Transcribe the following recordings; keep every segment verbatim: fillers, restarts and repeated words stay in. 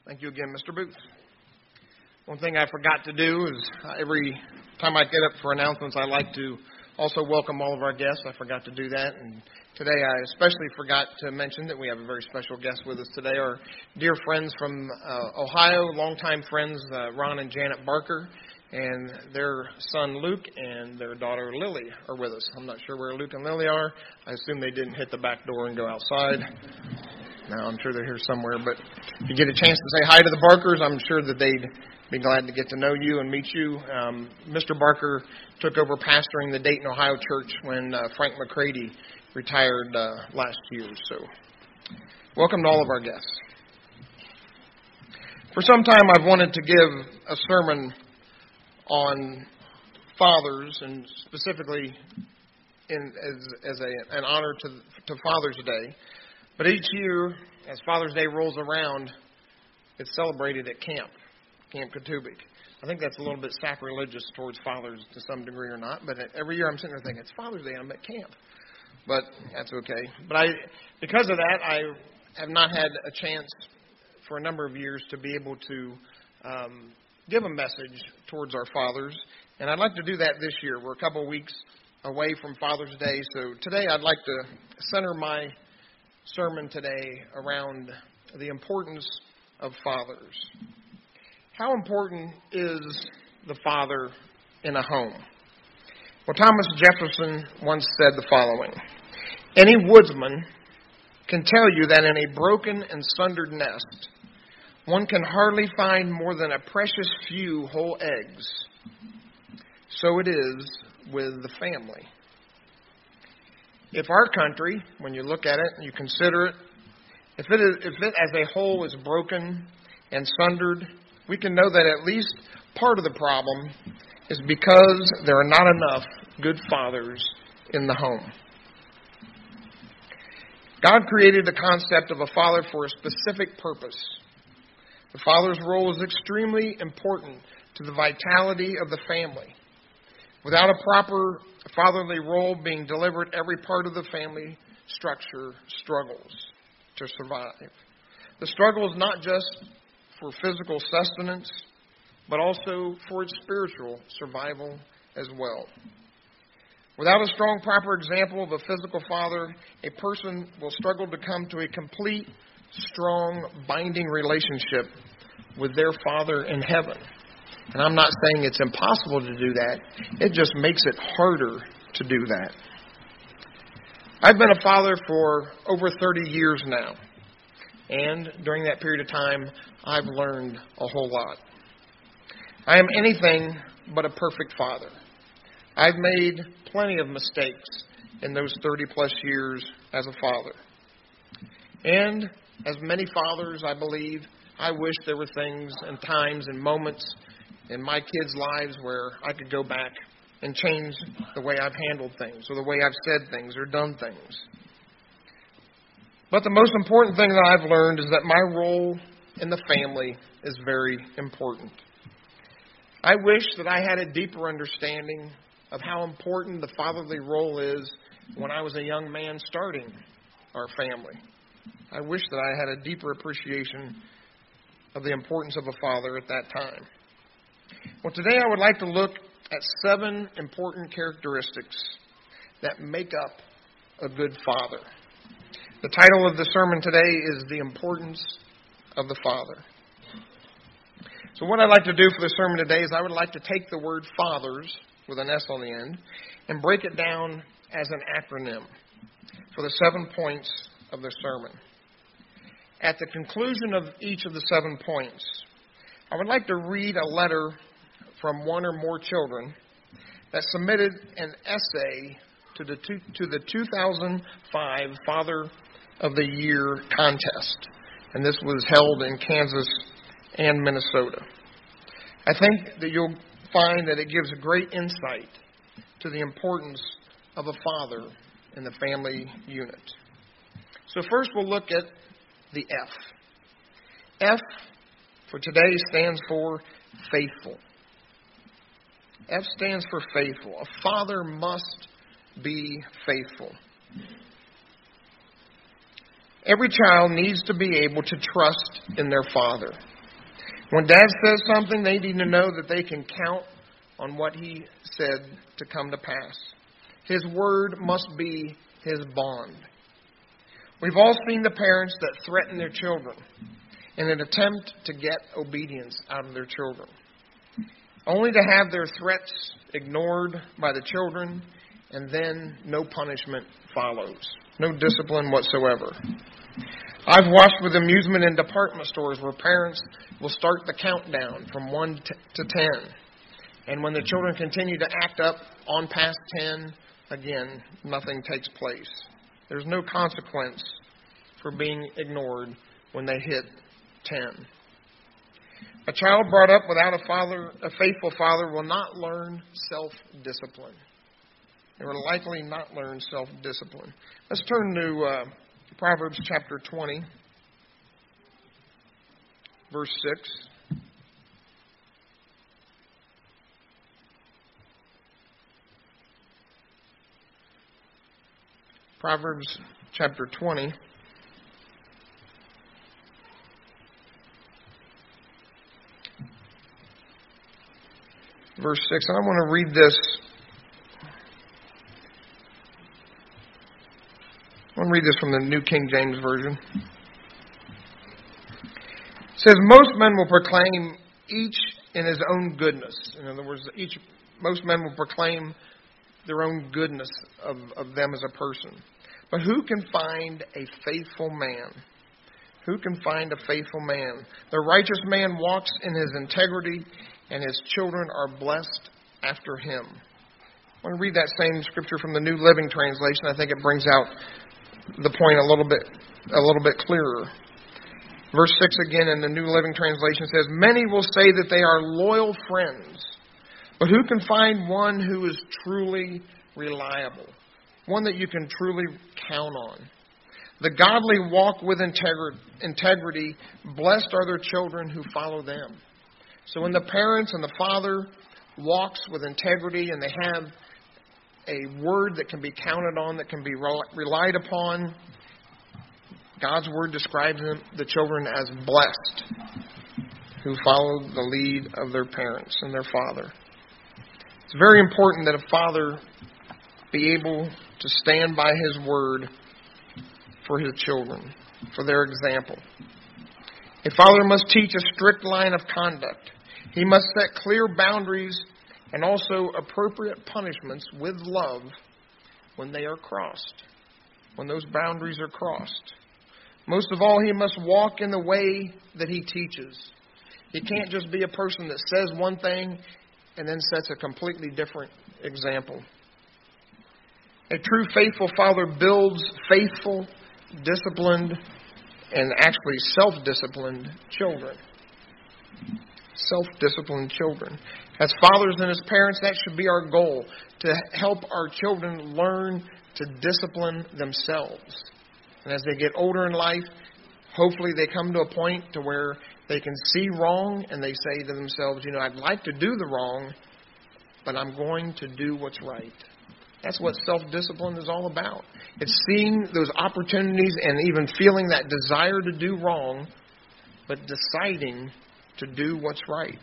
Thank you again, Mister Booth. One thing I forgot to do is uh, every time I get up for announcements, I like to also welcome all of our guests. I forgot to do that, and today I especially forgot to mention that we have a very special guest with us today. Our dear friends from uh, Ohio, longtime friends, uh, Ron and Janet Barker, and their son Luke and their daughter Lily are with us. I'm not sure where Luke and Lily are. I assume they didn't hit the back door and go outside. No, I'm sure they're here somewhere. But if you get a chance to say hi to the Barkers, I'm sure that they'd be glad to get to know you and meet you. Um, Mister Barker took over pastoring the Dayton, Ohio church when uh, Frank McCready retired uh, last year. So welcome to all of our guests. For some time, I've wanted to give a sermon on fathers, and specifically in, as, as a, an honor to, to Father's Day. But each year, as Father's Day rolls around, it's celebrated at camp, Camp Katubik. I think that's a little bit sacrilegious towards fathers to some degree or not, but every year I'm sitting there thinking, it's Father's Day and I'm at camp. But that's okay. But I, because of that, I have not had a chance for a number of years to be able to um, give a message towards our fathers. And I'd like to do that this year. We're a couple of weeks away from Father's Day, so today I'd like to center my sermon today around the importance of fathers. How important is the father in a home? Well, Thomas Jefferson once said the following: any woodsman can tell you that in a broken and sundered nest, one can hardly find more than a precious few whole eggs. So it is with the family. If our country, when you look at it and you consider it, if it, is, if it as a whole is broken and sundered, we can know that at least part of the problem is because there are not enough good fathers in the home. God created the concept of a father for a specific purpose. The father's role is extremely important to the vitality of the family. Without a proper fatherly role being delivered, every part of the family structure struggles to survive. The struggle is not just for physical sustenance, but also for its spiritual survival as well. Without a strong, proper example of a physical father, a person will struggle to come to a complete, strong, binding relationship with their Father in heaven. And I'm not saying it's impossible to do that. It just makes it harder to do that. I've been a father for over thirty years now. And during that period of time, I've learned a whole lot. I am anything but a perfect father. I've made plenty of mistakes in those thirty plus years as a father. And as many fathers, I believe, I wish there were things and times and moments in my kids' lives where I could go back and change the way I've handled things or the way I've said things or done things. But the most important thing that I've learned is that my role in the family is very important. I wish that I had a deeper understanding of how important the fatherly role is when I was a young man starting our family. I wish that I had a deeper appreciation of the importance of a father at that time. Well, today I would like to look at seven important characteristics that make up a good father. The title of the sermon today is The Importance of the Father. So what I'd like to do for the sermon today is I would like to take the word fathers, with an S on the end, and break it down as an acronym for the seven points of the sermon. At the conclusion of each of the seven points, I would like to read a letter from one or more children that submitted an essay to the two, to the two thousand five Father of the Year contest. And this was held in Kansas and Minnesota. I think that you'll find that it gives a great insight to the importance of a father in the family unit. So first we'll look at the F. F for today stands for faithful. F stands for faithful. A father must be faithful. Every child needs to be able to trust in their father. When Dad says something, they need to know that they can count on what he said to come to pass. His word must be his bond. We've all seen the parents that threaten their children in an attempt to get obedience out of their children, only to have their threats ignored by the children, and then no punishment follows, no discipline whatsoever. I've watched with amusement in department stores where parents will start the countdown from one to ten. And when the children continue to act up on past ten, again, nothing takes place. There's no consequence for being ignored when they hit ten. A child brought up without a father, a faithful father, will not learn self-discipline. They will likely not learn self-discipline. Let's turn to uh, Proverbs chapter twenty, verse six. Proverbs chapter twenty. Verse six. And I want to read this. I want to read this from the New King James Version. It says, most men will proclaim each in his own goodness. In other words, each most men will proclaim their own goodness of, of them as a person. But who can find a faithful man? Who can find a faithful man? The righteous man walks in his integrity, and his children are blessed after him. I want to read that same scripture from the New Living Translation. I think it brings out the point a little bit a little bit clearer. Verse six again in the New Living Translation says, many will say that they are loyal friends, but who can find one who is truly reliable? One that you can truly count on. The godly walk with integrity. Blessed are their children who follow them. So when the parents and the father walks with integrity and they have a word that can be counted on, that can be relied upon, God's word describes them, the children as blessed who follow the lead of their parents and their father. It's very important that a father be able to stand by his word for his children, for their example. A father must teach a strict line of conduct. He must set clear boundaries and also appropriate punishments with love when they are crossed, when those boundaries are crossed. Most of all, he must walk in the way that he teaches. He can't just be a person that says one thing and then sets a completely different example. A true faithful father builds faithful, disciplined, and actually self-disciplined children. Self-disciplined children. As fathers and as parents, that should be our goal, to help our children learn to discipline themselves. And as they get older in life, hopefully they come to a point to where they can see wrong and they say to themselves, you know, I'd like to do the wrong, but I'm going to do what's right. That's what self-discipline is all about. It's seeing those opportunities and even feeling that desire to do wrong, but deciding to do what's right.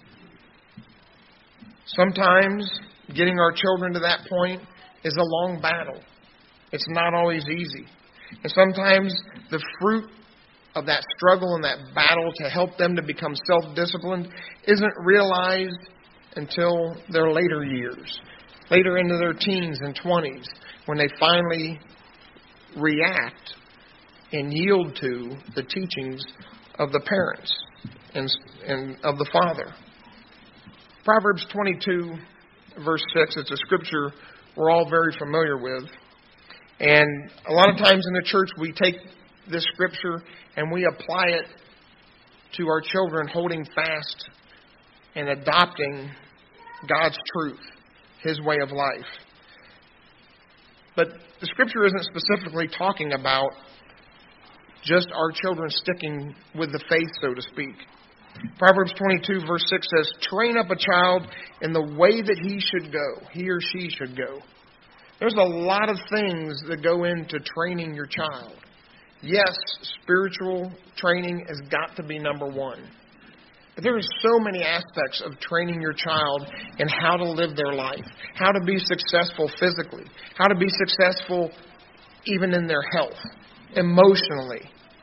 Sometimes getting our children to that point is a long battle. It's not always easy. And sometimes the fruit of that struggle and that battle to help them to become self-disciplined isn't realized until their later years, later into their teens and twenties, when they finally react and yield to the teachings of the parents and, and of the father. Proverbs twenty-two, verse six, it's a scripture we're all very familiar with. And a lot of times in the church we take this scripture and we apply it to our children, holding fast and adopting God's truth, His way of life. But the scripture isn't specifically talking about just our children sticking with the faith, so to speak. Proverbs twenty-two, verse six says, train up a child in the way that he should go, he or she should go. There's a lot of things that go into training your child. Yes, spiritual training has got to be number one. But there are so many aspects of training your child in how to live their life, how to be successful physically, how to be successful even in their health, emotionally,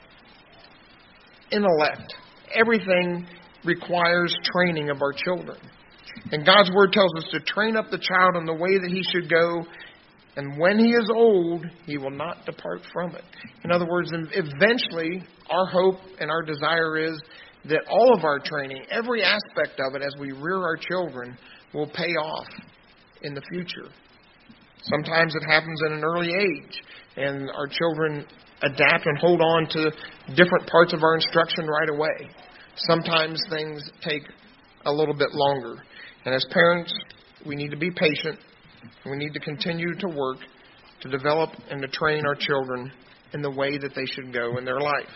intellect. Everything requires training of our children. And God's Word tells us to train up the child in the way that he should go, and when he is old, he will not depart from it. In other words, eventually, our hope and our desire is that all of our training, every aspect of it as we rear our children, will pay off in the future. Sometimes it happens at an early age, and our children adapt and hold on to different parts of our instruction right away. Sometimes things take a little bit longer. And as parents, we need to be patient. We need to continue to work to develop and to train our children in the way that they should go in their life.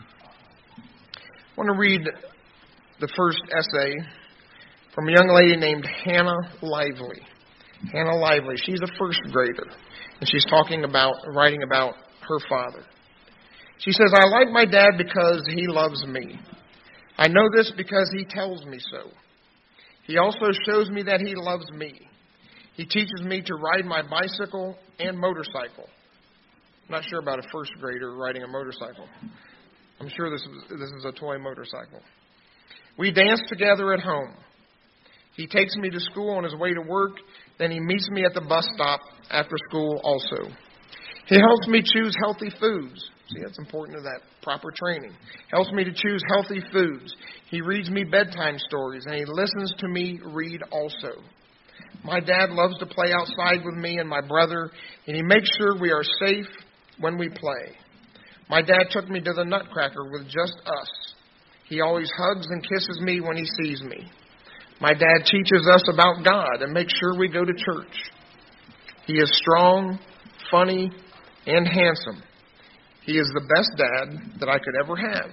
I want to read the first essay from a young lady named Hannah Lively. Hannah Lively, she's a first grader, and she's talking about, writing about her father. She says, "I like my dad because he loves me. I know this because he tells me so. He also shows me that he loves me. He teaches me to ride my bicycle and motorcycle." I'm not sure about a first grader riding a motorcycle. I'm sure this is, this is a toy motorcycle. "We dance together at home. He takes me to school on his way to work. Then he meets me at the bus stop after school also. He helps me choose healthy foods." See, that's important to that proper training. "Helps me to choose healthy foods. He reads me bedtime stories, and he listens to me read also. My dad loves to play outside with me and my brother, and he makes sure we are safe when we play. My dad took me to the Nutcracker with just us. He always hugs and kisses me when he sees me. My dad teaches us about God and makes sure we go to church. He is strong, funny, and handsome. He is the best dad that I could ever have."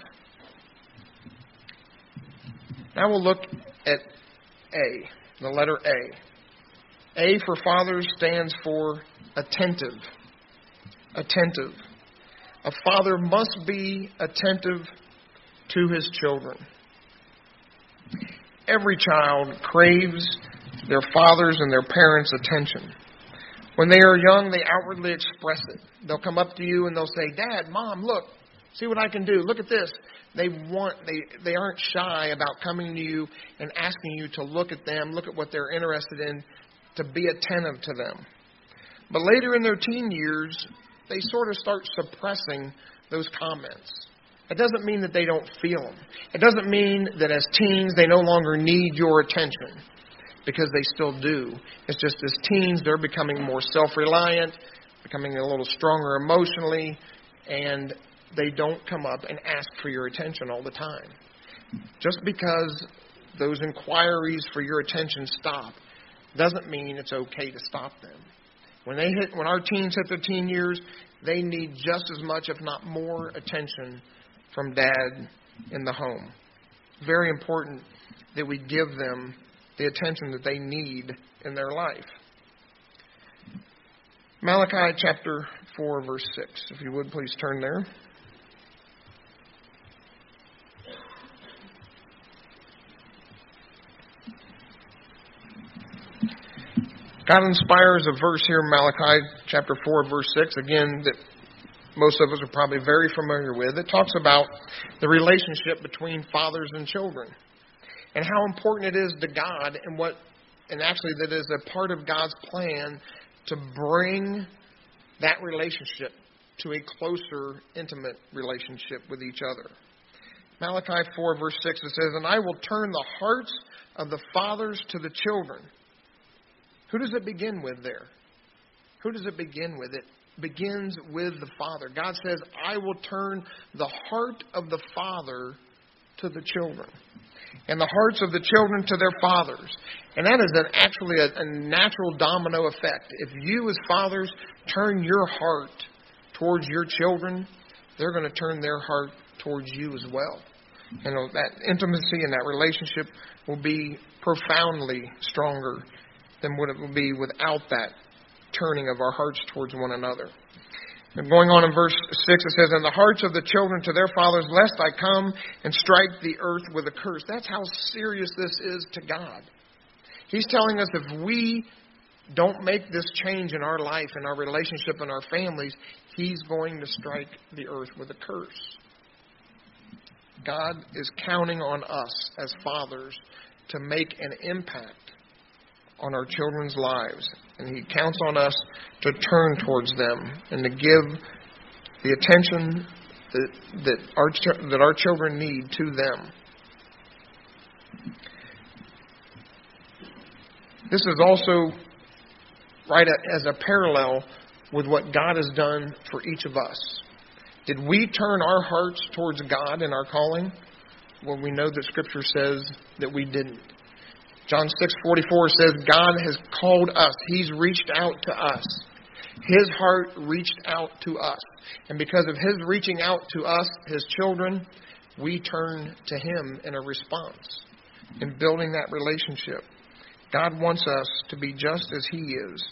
Now we'll look at A, the letter A. A for fathers stands for attentive. Attentive. A father must be attentive to his children. Every child craves their father's and their parents' attention. When they are young, they outwardly express it. They'll come up to you and they'll say, "Dad, Mom, look, see what I can do. Look at this." They want, they, they aren't shy about coming to you and asking you to look at them, look at what they're interested in, to be attentive to them. But later in their teen years, they sort of start suppressing those comments. It doesn't mean that they don't feel them. It doesn't mean that as teens they no longer need your attention, because they still do. It's just as teens, they're becoming more self-reliant, becoming a little stronger emotionally, and they don't come up and ask for your attention all the time. Just because those inquiries for your attention stop doesn't mean it's okay to stop them. When they hit, when our teens hit their teen years, they need just as much, if not more, attention from Dad in the home. Very important that we give them the attention that they need in their life. Malachi chapter four, verse six. If you would, please turn there. God inspires a verse here in Malachi chapter four, verse six, again, that most of us are probably very familiar with. It talks about the relationship between fathers and children and how important it is to God, and what, and actually that is a part of God's plan to bring that relationship to a closer, intimate relationship with each other. Malachi four, verse six, it says, "And I will turn the hearts of the fathers to the children." Who does it begin with there? Who does it begin with? It begins with the father. God says, "I will turn the heart of the father to the children, and the hearts of the children to their fathers." And that is an, actually a, a natural domino effect. If you as fathers turn your heart towards your children, they're going to turn their heart towards you as well. And that intimacy and that relationship will be profoundly stronger than what it will be without that turning of our hearts towards one another. And going on in verse six, it says, "And the hearts of the children to their fathers, lest I come and strike the earth with a curse." That's how serious this is to God. He's telling us if we don't make this change in our life, in our relationship, in our families, He's going to strike the earth with a curse. God is counting on us as fathers to make an impact on our children's lives. And He counts on us to turn towards them and to give the attention that, that, our, that our children need to them. This is also right as a parallel with what God has done for each of us. Did we turn our hearts towards God in our calling? Well, we know that Scripture says that we didn't. John six forty-four says God has called us. He's reached out to us. His heart reached out to us. And because of His reaching out to us, His children, we turn to Him in a response in building that relationship. God wants us to be just as He is.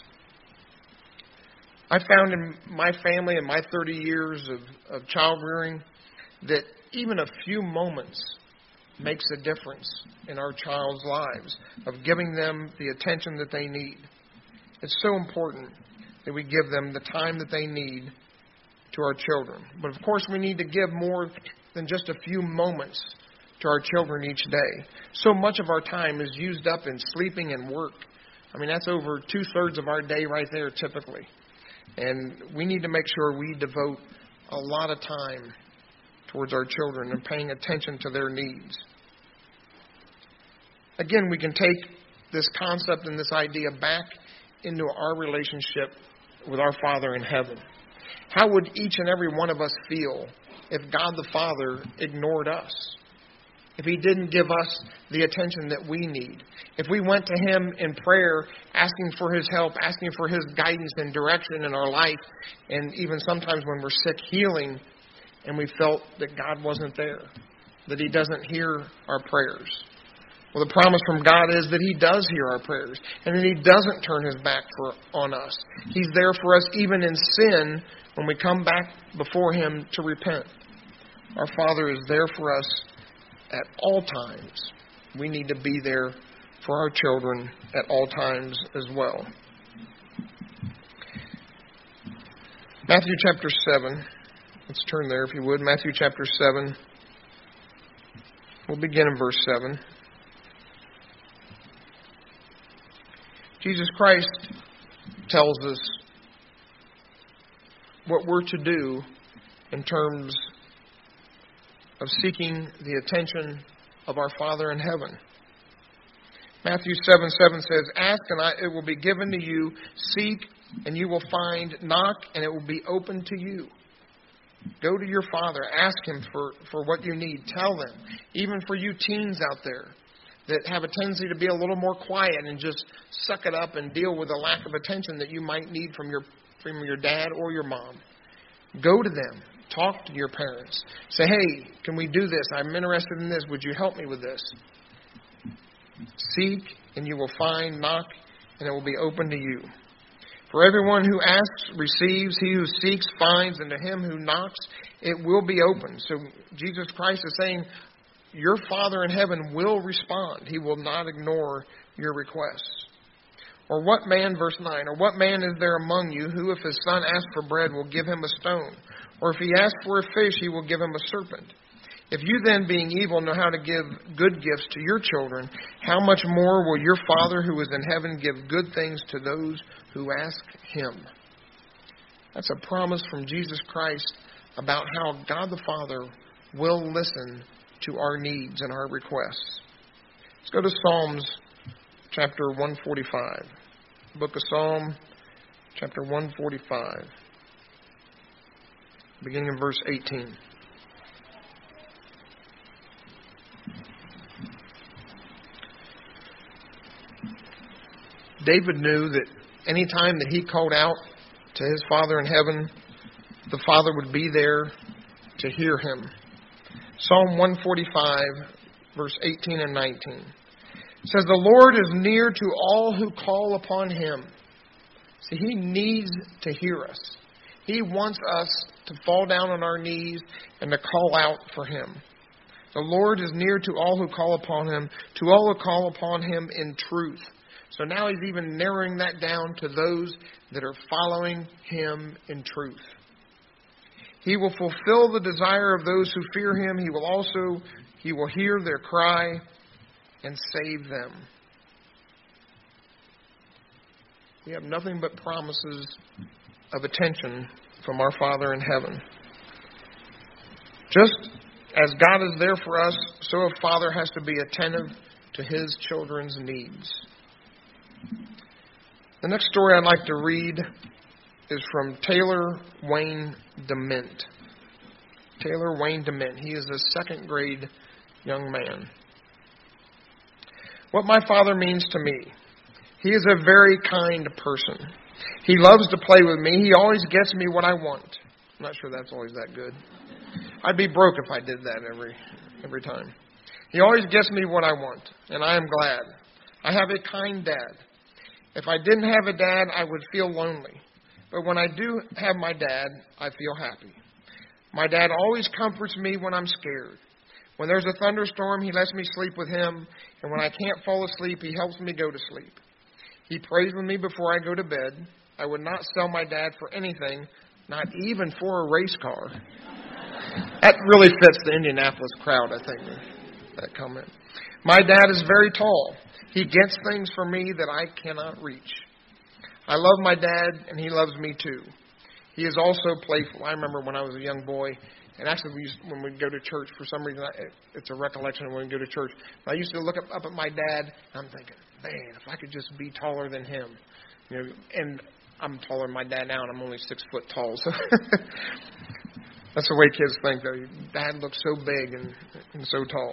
I found in my family, in my thirty years of, of child rearing, that even a few moments makes a difference in our child's lives, of giving them the attention that they need. It's so important that we give them the time that they need to our children. But of course, we need to give more than just a few moments to our children each day. So much of our time is used up in sleeping and work. I mean, that's over two-thirds of our day right there typically. And we need to make sure we devote a lot of time towards our children and paying attention to their needs. Again, we can take this concept and this idea back into our relationship with our Father in heaven. How would each and every one of us feel if God the Father ignored us? If He didn't give us the attention that we need? If we went to Him in prayer, asking for His help, asking for His guidance and direction in our life, and even sometimes when we're sick, healing, and we felt that God wasn't there, that He doesn't hear our prayers? Well, the promise from God is that He does hear our prayers, and that He doesn't turn His back for, on us. He's there for us even in sin when we come back before Him to repent. Our Father is there for us at all times. We need to be there for our children at all times as well. Matthew chapter seven. Let's turn there if you would. Matthew chapter seven. We'll begin in verse seven. Jesus Christ tells us what we're to do in terms of seeking the attention of our Father in heaven. Matthew seven seven says, "Ask and I, it will be given to you. Seek and you will find. Knock and it will be open to you." Go to your Father. Ask Him for, for what you need. Tell them. Even for you teens out there that have a tendency to be a little more quiet and just suck it up and deal with the lack of attention that you might need from your from your dad or your mom. Go to them. Talk to your parents. Say, "Hey, can we do this? I'm interested in this. Would you help me with this?" Seek and you will find. Knock and it will be open to you. For everyone who asks receives. He who seeks finds. And to him who knocks it will be open. So Jesus Christ is saying, your Father in heaven will respond. He will not ignore your requests. Or what man, verse nine, or what man is there among you who, if his son asks for bread, will give him a stone? Or if he asks for a fish, he will give him a serpent? If you then, being evil, know how to give good gifts to your children, how much more will your Father who is in heaven give good things to those who ask Him? That's a promise from Jesus Christ about how God the Father will listen to our needs and our requests. Let's go to Psalms chapter one forty-five. Book of Psalm, chapter one forty-five, beginning in verse eighteen. David knew that any time that he called out to his Father in heaven, the Father would be there to hear him. Psalm one forty-five, verse eighteen and nineteen. It says, "The Lord is near to all who call upon Him." See, He needs to hear us. He wants us to fall down on our knees and to call out for Him. The Lord is near to all who call upon Him, to all who call upon Him in truth. So now He's even narrowing that down to those that are following Him in truth. He will fulfill the desire of those who fear Him. He will also, He will hear their cry and save them. We have nothing but promises of attention from our Father in heaven. Just as God is there for us, so a father has to be attentive to his children's needs. The next story I'd like to read is from Taylor Wayne DeMint. Taylor Wayne DeMint. He is a second grade young man. What my father means to me. He is a very kind person. He loves to play with me. He always gets me what I want. I'm not sure that's always that good. I'd be broke if I did that every every time. He always gets me what I want, and I am glad. I have a kind dad. If I didn't have a dad, I would feel lonely. But when I do have my dad, I feel happy. My dad always comforts me when I'm scared. When there's a thunderstorm, he lets me sleep with him, and when I can't fall asleep, he helps me go to sleep. He prays with me before I go to bed. I would not sell my dad for anything, not even for a race car. That really fits the Indianapolis crowd, I think, that comment. My dad is very tall. He gets things for me that I cannot reach. I love my dad, and he loves me too. He is also playful. I remember when I was a young boy, and actually we used, when we'd go to church, for some reason, I, it's a recollection of when we go to church. I used to look up, up at my dad, and I'm thinking, man, if I could just be taller than him. You know, and I'm taller than my dad now, and I'm only six foot tall. So that's the way kids think, though. Your dad looks so big and, and so tall.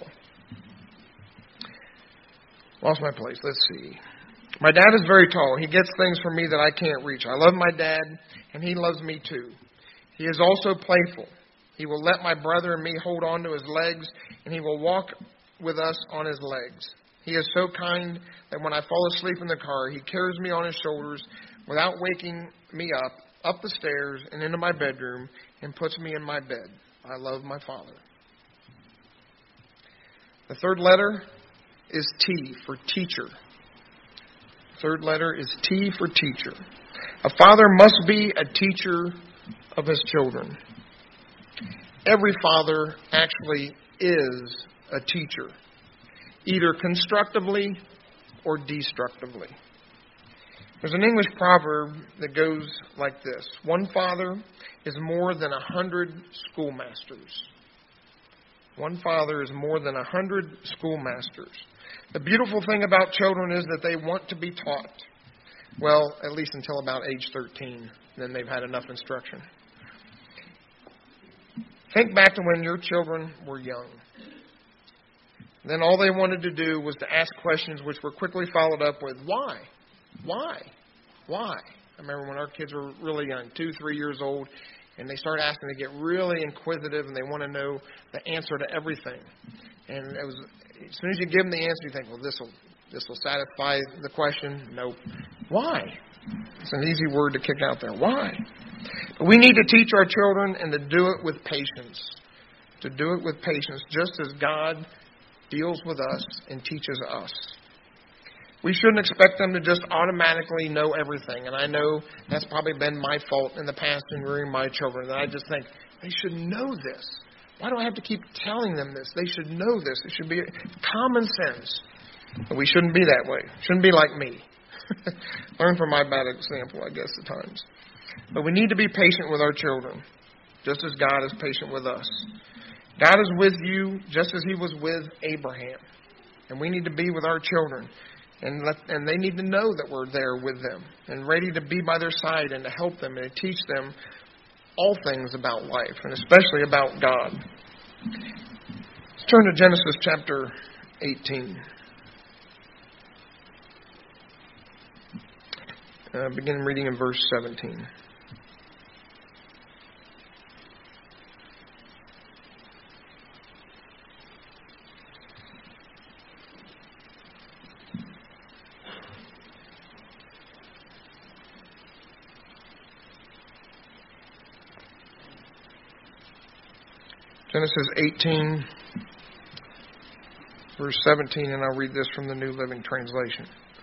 Lost my place. Let's see. My dad is very tall. He gets things from me that I can't reach. I love my dad, and he loves me too. He is also playful. He will let my brother and me hold on to his legs, and he will walk with us on his legs. He is so kind that when I fall asleep in the car, he carries me on his shoulders without waking me up, up the stairs and into my bedroom, and puts me in my bed. I love my father. The third letter is T for teacher. Third letter is T for teacher. A father must be a teacher of his children. Every father actually is a teacher, either constructively or destructively. There's an English proverb that goes like this. One father is more than a hundred schoolmasters. One father is more than a hundred schoolmasters. The beautiful thing about children is that they want to be taught. Well, at least until about age thirteen. Then they've had enough instruction. Think back to when your children were young. Then all they wanted to do was to ask questions which were quickly followed up with, why? Why? Why? I remember when our kids were really young, two, three years old, and they start asking, they get really inquisitive, and they want to know the answer to everything. And it was, as soon as you give them the answer, you think, well, this will this will satisfy the question. Nope. Why? It's an easy word to kick out there. Why? But we need to teach our children and to do it with patience. To do it with patience, just as God deals with us and teaches us. We shouldn't expect them to just automatically know everything. And I know that's probably been my fault in the past in rearing my children. That I just think, they should know this. Why do I have to keep telling them this? They should know this. It should be common sense. But we shouldn't be that way. Shouldn't be like me. Learn from my bad example, I guess, at times. But we need to be patient with our children, just as God is patient with us. God is with you just as He was with Abraham. And we need to be with our children. And let, and they need to know that we're there with them and ready to be by their side and to help them and to teach them all things about life and especially about God. Let's turn to Genesis chapter eighteen. Uh, begin reading in verse seventeen. Genesis eighteen, verse seventeen, and I'll read this from the New Living Translation.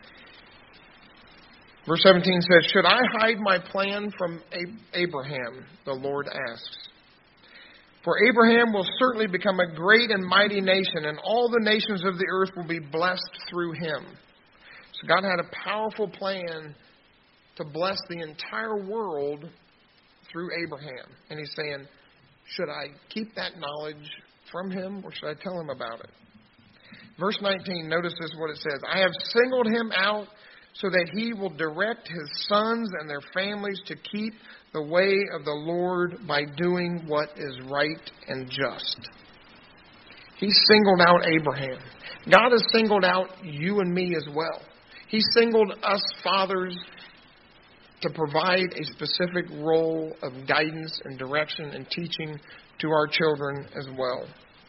Verse seventeen says, "Should I hide my plan from Abraham?" the Lord asks. "For Abraham will certainly become a great and mighty nation, and all the nations of the earth will be blessed through him." So God had a powerful plan to bless the entire world through Abraham. And he's saying, should I keep that knowledge from him, or should I tell him about it? Verse nineteen, notice this what it says. "I have singled him out so that he will direct his sons and their families to keep the way of the Lord by doing what is right and just." He singled out Abraham. God has singled out you and me as well. He singled us fathers to provide a specific role of guidance and direction and teaching to our children as well.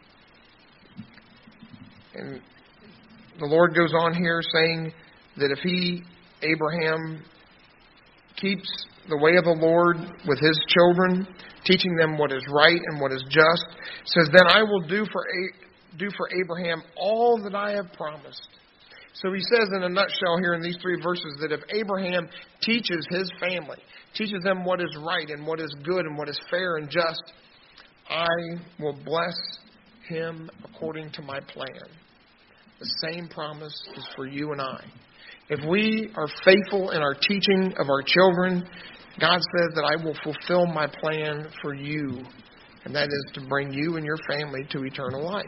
And the Lord goes on here saying that if he, Abraham, keeps the way of the Lord with his children, teaching them what is right and what is just, says, "Then I will do for do for Abraham all that I have promised." So he says in a nutshell here in these three verses that if Abraham teaches his family, teaches them what is right and what is good and what is fair and just, I will bless him according to my plan. The same promise is for you and I. If we are faithful in our teaching of our children, God says that I will fulfill my plan for you, and that is to bring you and your family to eternal life.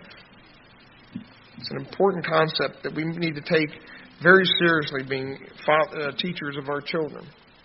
It's an important concept that we need to take very seriously, being uh, teachers of our children.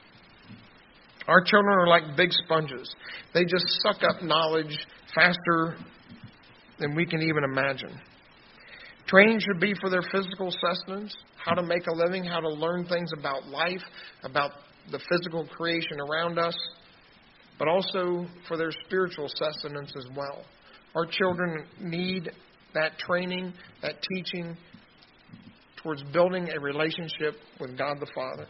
Our children are like big sponges. They just suck up knowledge faster than we can even imagine. Training should be for their physical sustenance, how to make a living, how to learn things about life, about the physical creation around us, but also for their spiritual sustenance as well. Our children need that training, that teaching towards building a relationship with God the Father.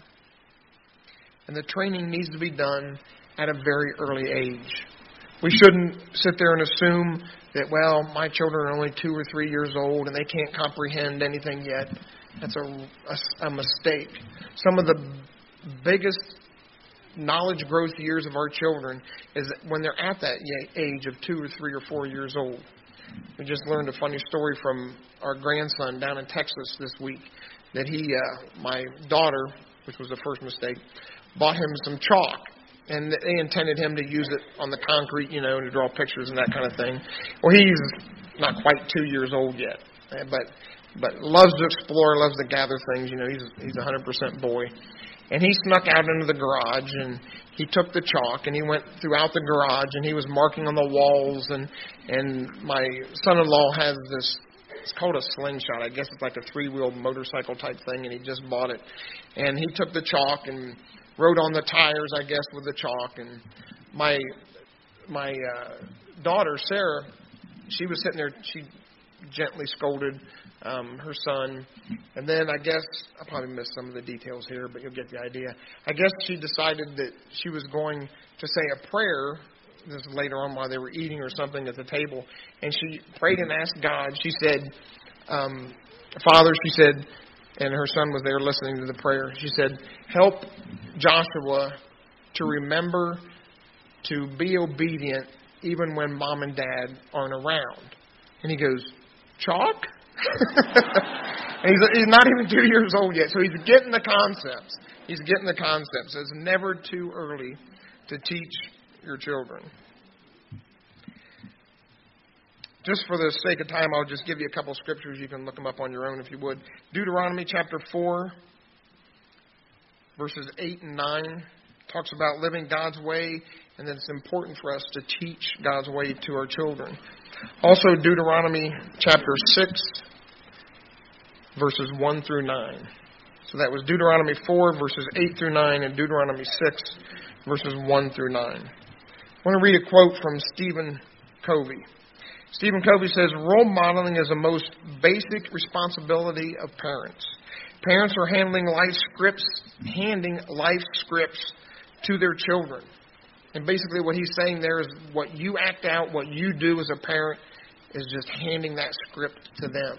And the training needs to be done at a very early age. We shouldn't sit there and assume that, well, my children are only two or three years old and they can't comprehend anything yet. That's a, a, a mistake. Some of the biggest knowledge growth years of our children is when they're at that age of two or three or four years old. We just learned a funny story from our grandson down in Texas this week that he, uh, my daughter, which was the first mistake, bought him some chalk. And they intended him to use it on the concrete, you know, to draw pictures and that kind of thing. Well, he's not quite two years old yet, but but loves to explore, loves to gather things. You know, he's he's a one hundred percent boy. And he snuck out into the garage, and he took the chalk, and he went throughout the garage, and he was marking on the walls. And, and my son-in-law has this, it's called a slingshot. I guess it's like a three-wheel motorcycle type thing, and he just bought it. And he took the chalk and wrote on the tires, I guess, with the chalk. And my my uh, daughter, Sarah, she was sitting there, she gently scolded um, her son. And then I guess, I probably missed some of the details here, but you'll get the idea. I guess she decided that she was going to say a prayer. This is later on while they were eating or something at the table. And she prayed and asked God. She said, um, Father, she said, and her son was there listening to the prayer. She said, help Joshua to remember to be obedient even when mom and dad aren't around. And he goes, chalk? And he's, he's not even two years old yet, so he's getting the concepts. He's getting the concepts. It's never too early to teach your children. Just for the sake of time, I'll just give you a couple scriptures. You can look them up on your own if you would. Deuteronomy chapter four, verses eight and nine, talks about living God's way, and that it's important for us to teach God's way to our children. Also, Deuteronomy chapter six, verses one through nine. So that was Deuteronomy four, verses eight through nine, and Deuteronomy six, verses one through nine. I want to read a quote from Stephen Covey. Stephen Covey says, role modeling is the most basic responsibility of parents. Parents are handling life scripts, handing life scripts to their children. And basically what he's saying there is what you act out, what you do as a parent, is just handing that script to them.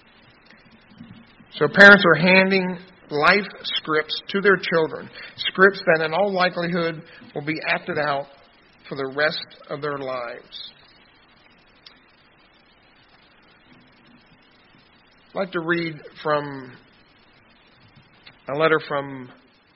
So parents are handing life scripts to their children, scripts that in all likelihood will be acted out for the rest of their lives. I'd like to read from a letter from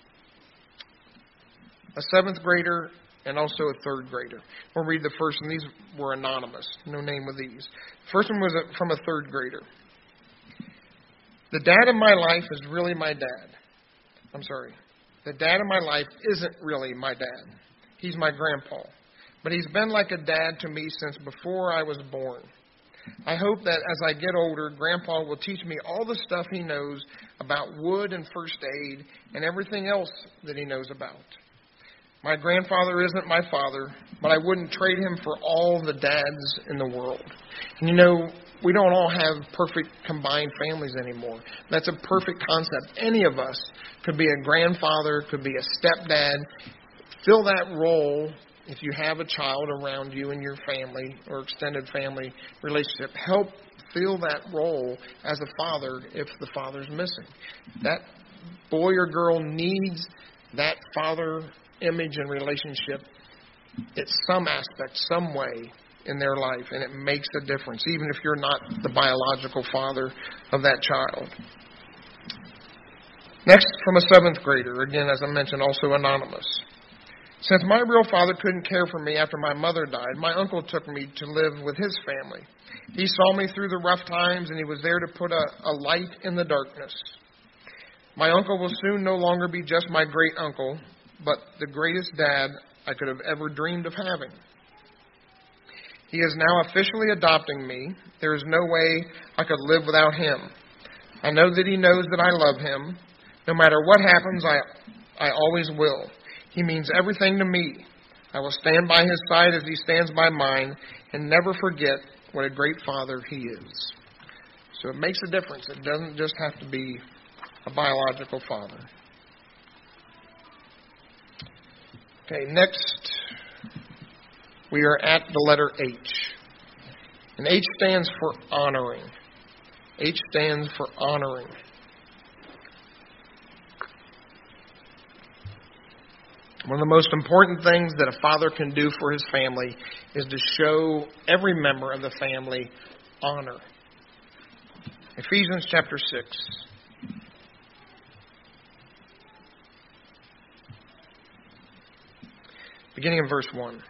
a seventh grader and also a third grader. We'll read the first, and these were anonymous. No name with these. The first one was from a third grader. The dad of my life is really my dad. I'm sorry. The dad of my life isn't really my dad. He's my grandpa. But he's been like a dad to me since before I was born. I hope that as I get older, Grandpa will teach me all the stuff he knows about wood and first aid and everything else that he knows about. My grandfather isn't my father, but I wouldn't trade him for all the dads in the world. And you know, we don't all have perfect combined families anymore. That's a perfect concept. Any of us could be a grandfather, could be a stepdad. Fill that role. If you have a child around you in your family or extended family relationship, help fill that role as a father if the father's missing. That boy or girl needs that father image and relationship in some aspect, some way in their life, and it makes a difference, even if you're not the biological father of that child. Next, from a seventh grader, again, as I mentioned, also anonymous. Since my real father couldn't care for me after my mother died, my uncle took me to live with his family. He saw me through the rough times, and he was there to put a, a light in the darkness. My uncle will soon no longer be just my great uncle, but the greatest dad I could have ever dreamed of having. He is now officially adopting me. There is no way I could live without him. I know that he knows that I love him. No matter what happens, I, I always will. He means everything to me. I will stand by his side as he stands by mine and never forget what a great father he is. So it makes a difference. It doesn't just have to be a biological father. Okay, next we are at the letter H. And H stands for honoring. H stands for honoring. One of the most important things that a father can do for his family is to show every member of the family honor. Ephesians chapter six. Beginning in verse one.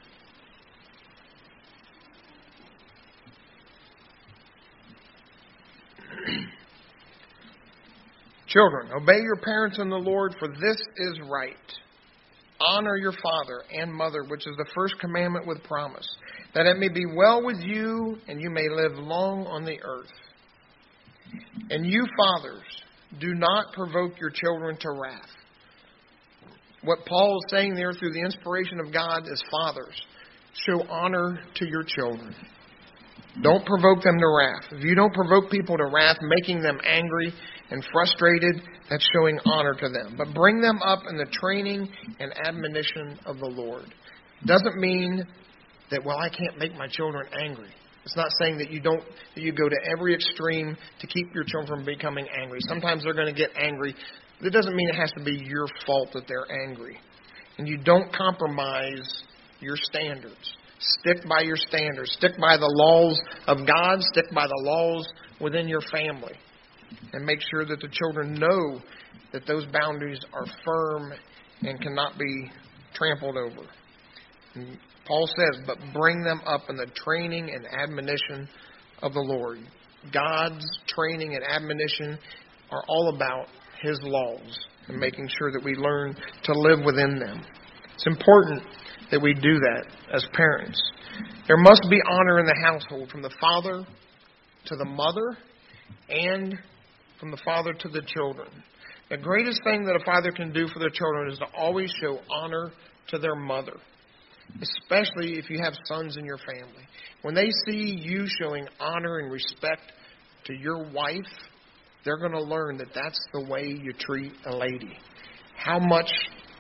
Children, obey your parents in the Lord, for this is right. Honor your father and mother, which is the first commandment with promise, that it may be well with you and you may live long on the earth. And you fathers, do not provoke your children to wrath. What Paul is saying there through the inspiration of God is, fathers, show honor to your children. Don't provoke them to wrath. If you don't provoke people to wrath, making them angry and frustrated, that's showing honor to them. But bring them up in the training and admonition of the Lord. Doesn't mean that, well, I can't make my children angry. It's not saying that you don't that you go to every extreme to keep your children from becoming angry. Sometimes they're going to get angry. That doesn't mean it has to be your fault that they're angry. And you don't compromise your standards. Stick by your standards. Stick by the laws of God. Stick by the laws within your family. And make sure that the children know that those boundaries are firm and cannot be trampled over. And Paul says, but bring them up in the training and admonition of the Lord. God's training and admonition are all about His laws and making sure that we learn to live within them. It's important that we do that as parents. There must be honor in the household, from the father to the mother and from the father to the children. The greatest thing that a father can do for their children is to always show honor to their mother, especially if you have sons in your family. When they see you showing honor and respect to your wife, they're going to learn that that's the way you treat a lady. How much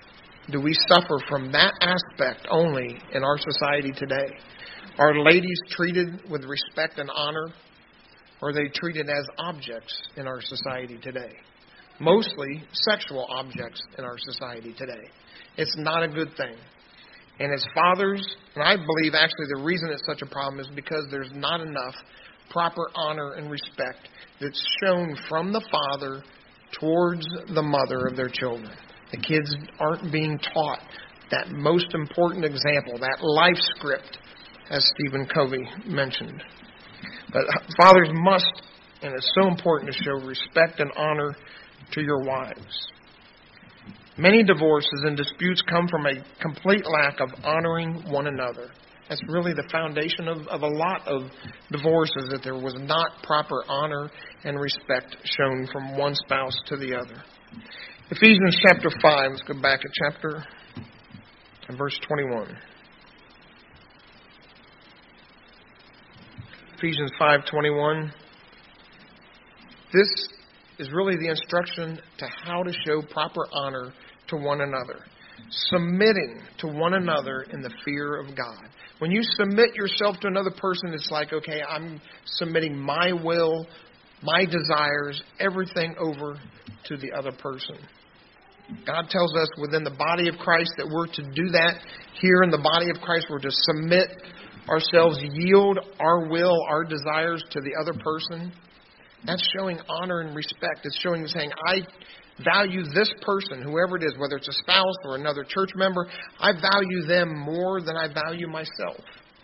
do we suffer from that aspect only in our society today? Are ladies treated with respect and honor? Or are they treated as objects in our society today? Mostly sexual objects in our society today. It's not a good thing. And as fathers, and I believe actually the reason it's such a problem is because there's not enough proper honor and respect that's shown from the father towards the mother of their children. The kids aren't being taught that most important example, that life script, as Stephen Covey mentioned. But fathers must, and it's so important to show respect and honor to your wives. Many divorces and disputes come from a complete lack of honoring one another. That's really the foundation of, of a lot of divorces, that there was not proper honor and respect shown from one spouse to the other. Ephesians chapter five, let's go back at chapter and verse twenty-one. Ephesians five twenty-one. This is really the instruction to how to show proper honor to one another. Submitting to one another in the fear of God. When you submit yourself to another person, it's like, okay, I'm submitting my will, my desires, everything over to the other person. God tells us within the body of Christ that we're to do that. Here in the body of Christ, we're to submit ourselves, yield our will, our desires to the other person. That's showing honor and respect. It's showing, saying, I value this person, whoever it is, whether it's a spouse or another church member. I value them more than I value myself.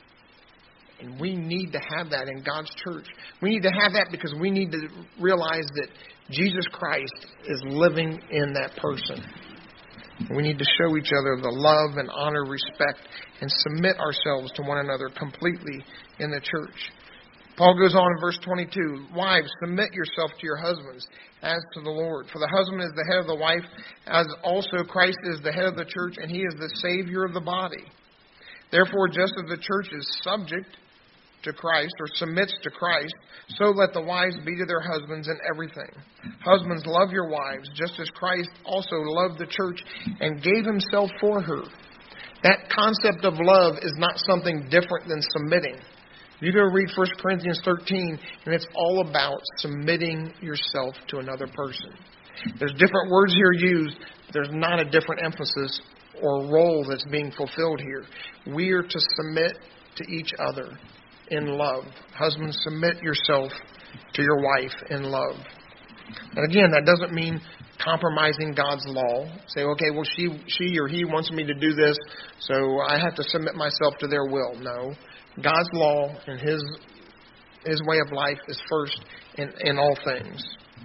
And we need to have that in God's church. We need to have that because we need to realize that Jesus Christ is living in that person. We need to show each other the love and honor, respect, and submit ourselves to one another completely in the church. Paul goes on in verse twenty-two, Wives, submit yourself to your husbands as to the Lord. For the husband is the head of the wife, as also Christ is the head of the church, and he is the Savior of the body. Therefore, just as the church is subject to Christ, or submits to Christ, so let the wives be to their husbands in everything. Husbands, love your wives, just as Christ also loved the church and gave himself for her. That concept of love is not something different than submitting. You go read First Corinthians thirteen, and it's all about submitting yourself to another person. There's different words here used. There's not a different emphasis or role that's being fulfilled here. We are to submit to each other in love. Husbands, submit yourself to your wife in love. And again, that doesn't mean compromising God's law. Say, okay, well, she, she or he wants me to do this, so I have to submit myself to their will. No. God's law and His His way of life is first in, in all things.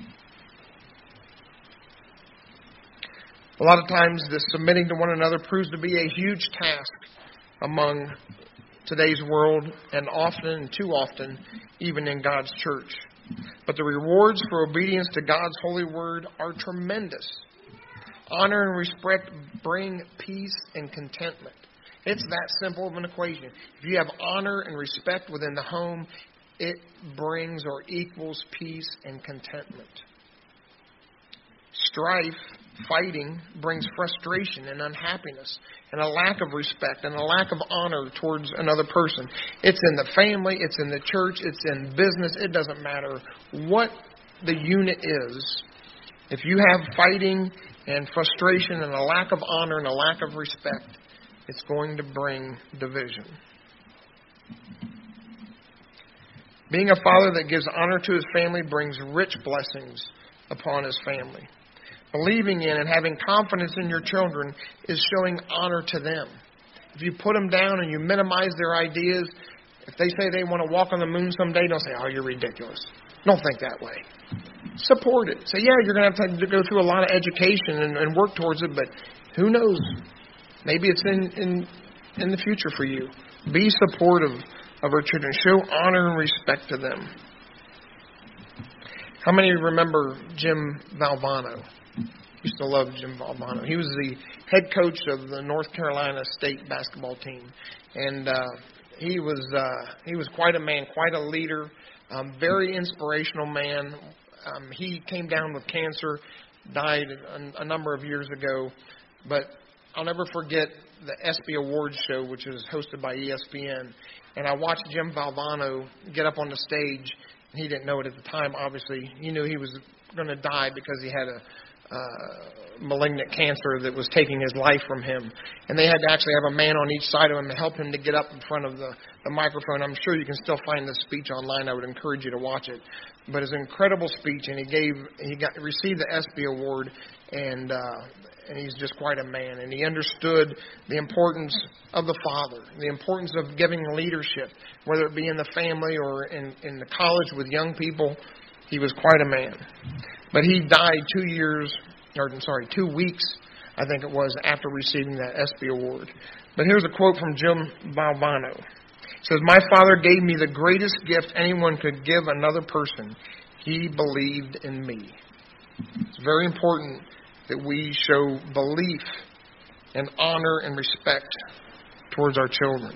A lot of times, this submitting to one another proves to be a huge task among today's world, and often, and too often, even in God's church. But the rewards for obedience to God's holy word are tremendous. Honor and respect bring peace and contentment. It's that simple of an equation. If you have honor and respect within the home, it brings or equals peace and contentment. Strife, fighting, brings frustration and unhappiness and a lack of respect and a lack of honor towards another person. It's in the family, it's in the church, it's in business. It doesn't matter what the unit is. If you have fighting and frustration and a lack of honor and a lack of respect, it's going to bring division. Being a father that gives honor to his family brings rich blessings upon his family. Believing in and having confidence in your children is showing honor to them. If you put them down and you minimize their ideas, if they say they want to walk on the moon someday, don't say, oh, you're ridiculous. Don't think that way. Support it. Say, yeah, you're going to have to go through a lot of education and, and work towards it, but who knows? Maybe it's in, in, in the future for you. Be supportive of our children. Show honor and respect to them. How many remember Jim Valvano? Used to love Jim Valvano. He was the head coach of the North Carolina State basketball team, and uh, he was uh, he was quite a man, quite a leader, um, very inspirational man. Um, he came down with cancer, died a, a number of years ago, but I'll never forget the ESPY Awards show, which is hosted by E S P N. And I watched Jim Valvano get up on the stage. And he didn't know it at the time, obviously. He knew he was going to die because he had a uh, malignant cancer that was taking his life from him. And they had to actually have a man on each side of him to help him to get up in front of the, the microphone. I'm sure you can still find this speech online. I would encourage you to watch it. But it's an incredible speech, and he gave he got received the ESPY Award, and uh, and he's just quite a man. And he understood the importance of the father, the importance of giving leadership, whether it be in the family or in, in the college with young people. He was quite a man. But he died two years, or I'm sorry, two weeks, I think it was, after receiving that ESPY Award. But here's a quote from Jim Valvano. It says, "My father gave me the greatest gift anyone could give another person. He believed in me." It's very important that we show belief and honor and respect towards our children.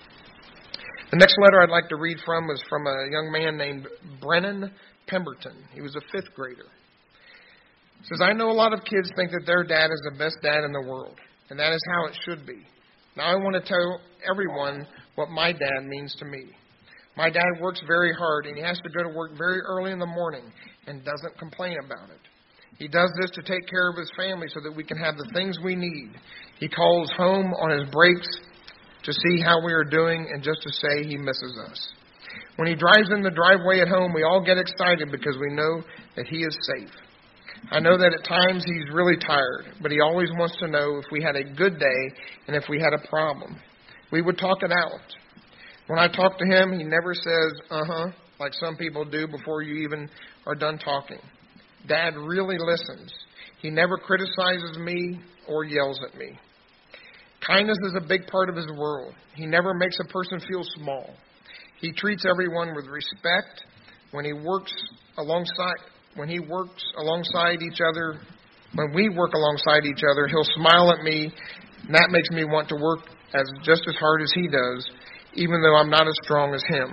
The next letter I'd like to read from was from a young man named Brennan Pemberton. He was a fifth grader. It says, "I know a lot of kids think that their dad is the best dad in the world, and that is how it should be. Now I want to tell everyone what my dad means to me. My dad works very hard, and he has to go to work very early in the morning and doesn't complain about it. He does this to take care of his family so that we can have the things we need. He calls home on his breaks to see how we are doing and just to say he misses us. When he drives in the driveway at home, we all get excited because we know that he is safe. I know that at times he's really tired, but he always wants to know if we had a good day and if we had a problem. We would talk it out. When I talk to him, he never says, uh-huh, like some people do before you even are done talking. Dad really listens. He never criticizes me or yells at me. Kindness is a big part of his world. He never makes a person feel small. He treats everyone with respect. When he works alongside, when he works alongside each other, when we work alongside each other, he'll smile at me, and that makes me want to work as just as hard as he does, even though I'm not as strong as him.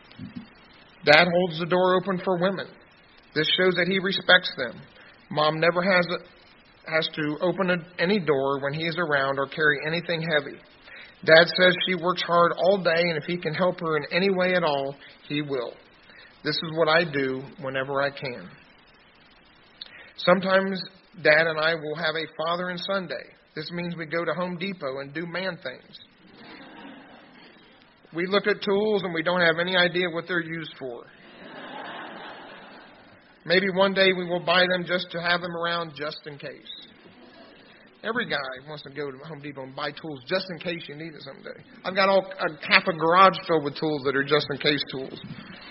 Dad holds the door open for women. This shows that he respects them. Mom never has a, has to open a, any door when he is around or carry anything heavy. Dad says she works hard all day, and if he can help her in any way at all, he will. This is what I do whenever I can. Sometimes Dad and I will have a father and son day. This means we go to Home Depot and do man things. We look at tools and we don't have any idea what they're used for. Maybe one day we will buy them just to have them around just in case. Every guy wants to go to Home Depot and buy tools just in case you need it someday. I've got all a, half a garage filled with tools that are just in case tools.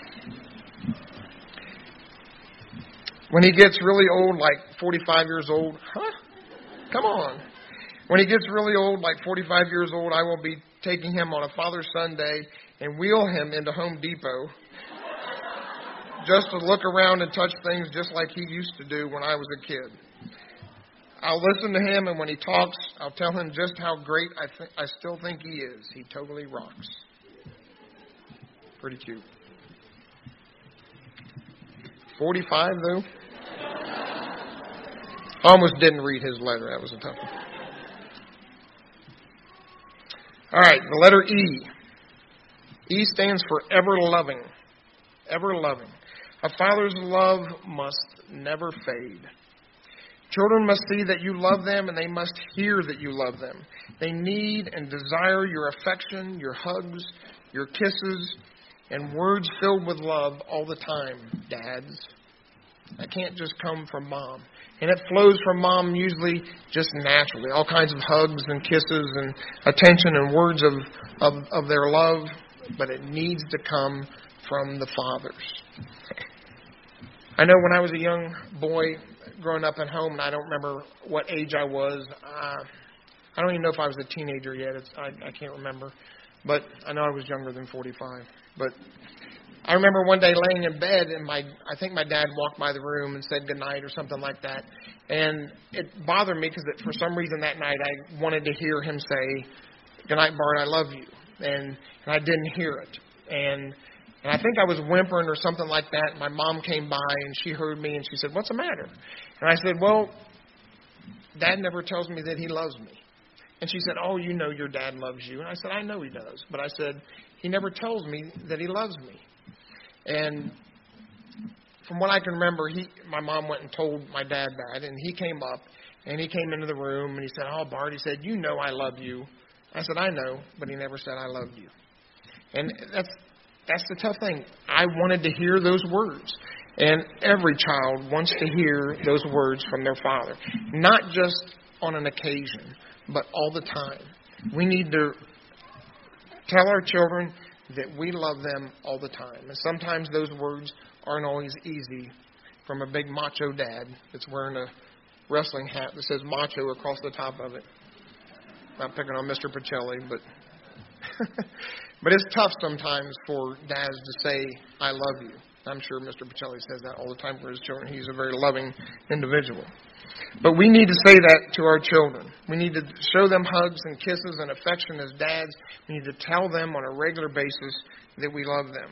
When he gets really old, like forty-five years old, huh? Come on. When he gets really old, like forty-five years old, I will be taking him on a Father-Son Day and wheel him into Home Depot just to look around and touch things just like he used to do when I was a kid. I'll listen to him, and when he talks, I'll tell him just how great I, th- I still think he is. He totally rocks. Pretty cute. forty-five, though? I almost didn't read his letter. That was a tough one. All right, the letter E. E stands for ever loving. Ever loving. A father's love must never fade. Children must see that you love them, and they must hear that you love them. They need and desire your affection, your hugs, your kisses, and words filled with love all the time, dads. That can't just come from mom. And it flows from mom usually just naturally. All kinds of hugs and kisses and attention and words of, of, of their love. But it needs to come from the fathers. I know when I was a young boy growing up at home, and I don't remember what age I was. Uh, I don't even know if I was a teenager yet. It's, I, I can't remember. But I know I was younger than forty-five. But I remember one day laying in bed, and my I think my dad walked by the room and said goodnight or something like that. And it bothered me because for some reason that night I wanted to hear him say, "Goodnight, Bart, I love you." And, and I didn't hear it. And and I think I was whimpering or something like that. My mom came by, and she heard me, and she said, "What's the matter?" And I said, "Well, Dad never tells me that he loves me." And she said, oh, you know your dad loves you. And I said, I know he does. But I said, he never tells me that he loves me. And from what I can remember, he, my mom went and told my dad that. And he came up, and he came into the room, and he said, oh, Bart, he said, you know I love you. I said, I know, but he never said I loved you. And that's that's the tough thing. I wanted to hear those words. And every child wants to hear those words from their father. Not just on an occasion, but all the time. We need to tell our children that we love them all the time. And sometimes those words aren't always easy from a big macho dad that's wearing a wrestling hat that says macho across the top of it. Not picking on Mister Pacelli, but but it's tough sometimes for dads to say, I love you. I'm sure Mister Pacelli says that all the time for his children. He's a very loving individual. But we need to say that to our children. We need to show them hugs and kisses and affection as dads. We need to tell them on a regular basis that we love them.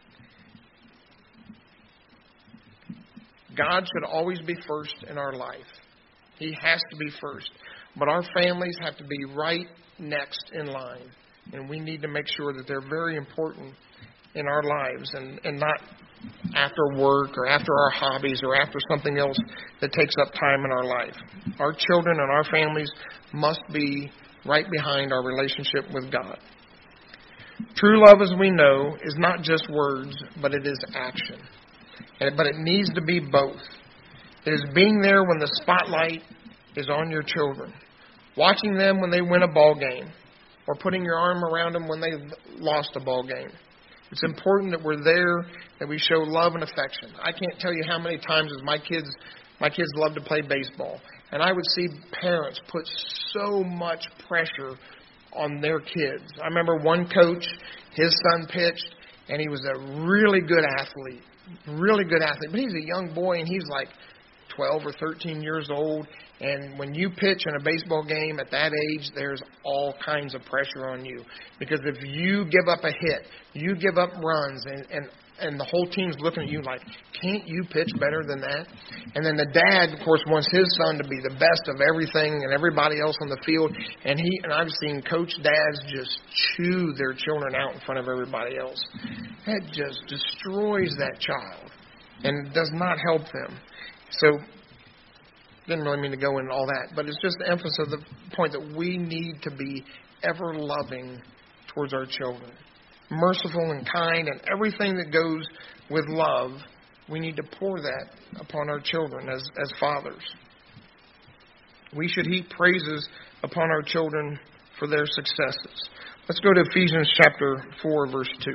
God should always be first in our life. He has to be first. But our families have to be right next in line. And we need to make sure that they're very important in our lives and, and not after work or after our hobbies or after something else that takes up time in our life. Our children and our families must be right behind our relationship with God. True love, as we know, is not just words, but it is action. And, but it needs to be both. It is being there when the spotlight is on your children, watching them when they win a ball game, or putting your arm around them when they've lost a ball game. It's important that we're there, that we show love and affection. I can't tell you how many times as my kids, my kids love to play baseball, and I would see parents put so much pressure on their kids. I remember one coach, his son pitched, and he was a really good athlete, really good athlete, but he's a young boy, and he's like twelve or thirteen years old, and when you pitch in a baseball game at that age, there's all kinds of pressure on you. Because if you give up a hit, you give up runs, and, and, and the whole team's looking at you like, can't you pitch better than that? And then the dad, of course, wants his son to be the best of everything and everybody else on the field. And he and I've seen coach dads just chew their children out in front of everybody else. That just destroys that child and does not help them. So, didn't really mean to go into all that, but it's just the emphasis of the point that we need to be ever loving towards our children. Merciful and kind, and everything that goes with love, we need to pour that upon our children as, as fathers. We should heap praises upon our children for their successes. Let's go to Ephesians chapter four, verse two.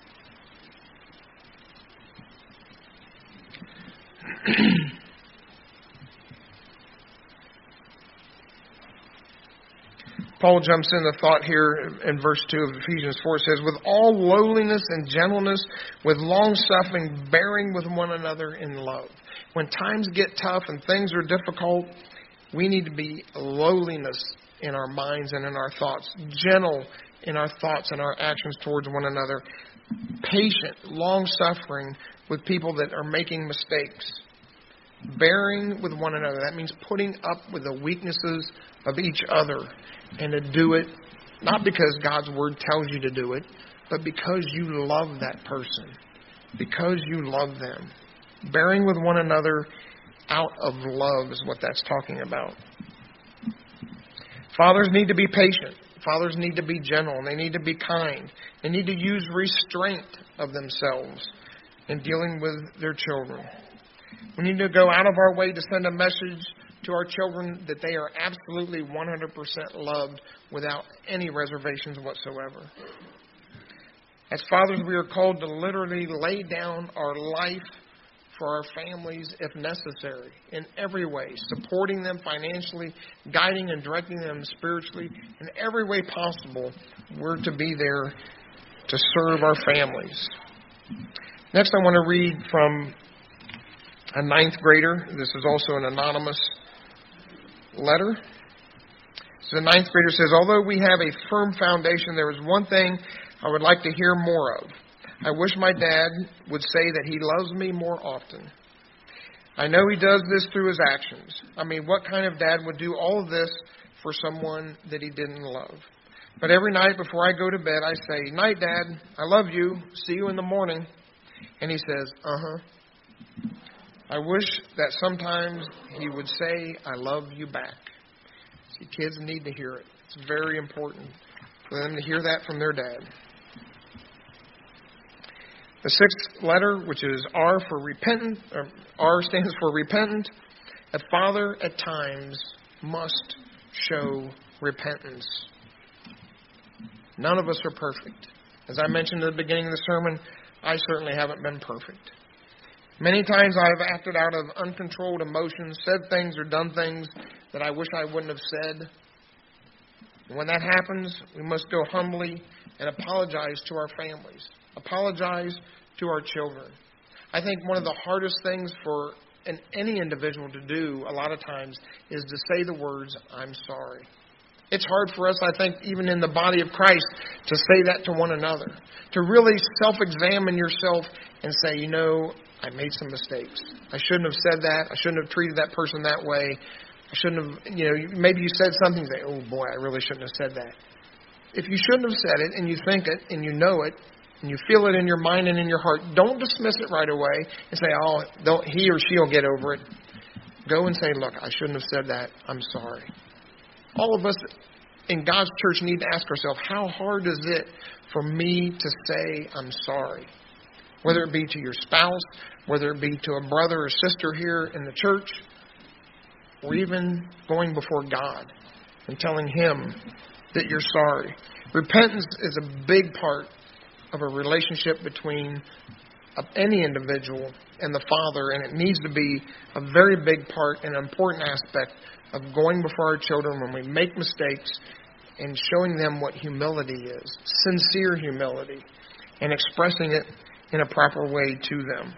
Paul jumps in the thought here in verse two of Ephesians four. It says, with all lowliness and gentleness, with long-suffering, bearing with one another in love. When times get tough and things are difficult, we need to be lowliness in our minds and in our thoughts, gentle in our thoughts and our actions towards one another, patient, long-suffering with people that are making mistakes, bearing with one another. That means putting up with the weaknesses of each other, and to do it not because God's Word tells you to do it, but because you love that person, because you love them. Bearing with one another out of love is what that's talking about. Fathers need to be patient. Fathers need to be gentle. And they need to be kind. They need to use restraint of themselves in dealing with their children. We need to go out of our way to send a message to our children that they are absolutely one hundred percent loved without any reservations whatsoever. As fathers, we are called to literally lay down our life for our families if necessary, in every way, supporting them financially, guiding and directing them spiritually. In every way possible, we're to be there to serve our families. Next, I want to read from a ninth grader. This is also an anonymous letter. So the ninth grader says, although we have a firm foundation, there is one thing I would like to hear more of. I wish my dad would say that he loves me more often. I know he does this through his actions. I mean, what kind of dad would do all of this for someone that he didn't love. But every night before I go to bed, I say, "Night, Dad. I love you. See you in the morning." And he says, "Uh-huh." I wish that sometimes he would say, "I love you" back. See, kids need to hear it. It's very important for them to hear that from their dad. The sixth letter, which is R for repentant, or R stands for repentant. A father at times must show repentance. None of us are perfect. As I mentioned at the beginning of the sermon, I certainly haven't been perfect. Many times I have acted out of uncontrolled emotions, said things or done things that I wish I wouldn't have said. And when that happens, we must go humbly and apologize to our families. Apologize to our children. I think one of the hardest things for an, any individual to do a lot of times is to say the words, "I'm sorry." It's hard for us, I think, even in the body of Christ, to say that to one another. To really self-examine yourself and say, you know, I made some mistakes. I shouldn't have said that. I shouldn't have treated that person that way. I shouldn't have, you know, maybe you said something and say, "Oh boy, I really shouldn't have said that." If you shouldn't have said it and you think it and you know it and you feel it in your mind and in your heart, don't dismiss it right away and say, "Oh, don't, he or she will get over it." Go and say, "Look, I shouldn't have said that. I'm sorry." All of us in God's church need to ask ourselves, how hard is it for me to say I'm sorry? Whether it be to your spouse, whether it be to a brother or sister here in the church, or even going before God and telling Him that you're sorry. Repentance is a big part of a relationship between any individual and the Father, and it needs to be a very big part and an important aspect of going before our children when we make mistakes and showing them what humility is, sincere humility, and expressing it in a proper way to them.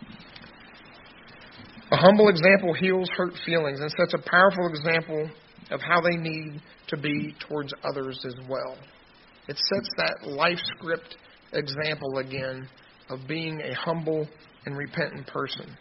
A humble example heals hurt feelings and sets a powerful example of how they need to be towards others as well. It sets that life script example again of being a humble and repentant person.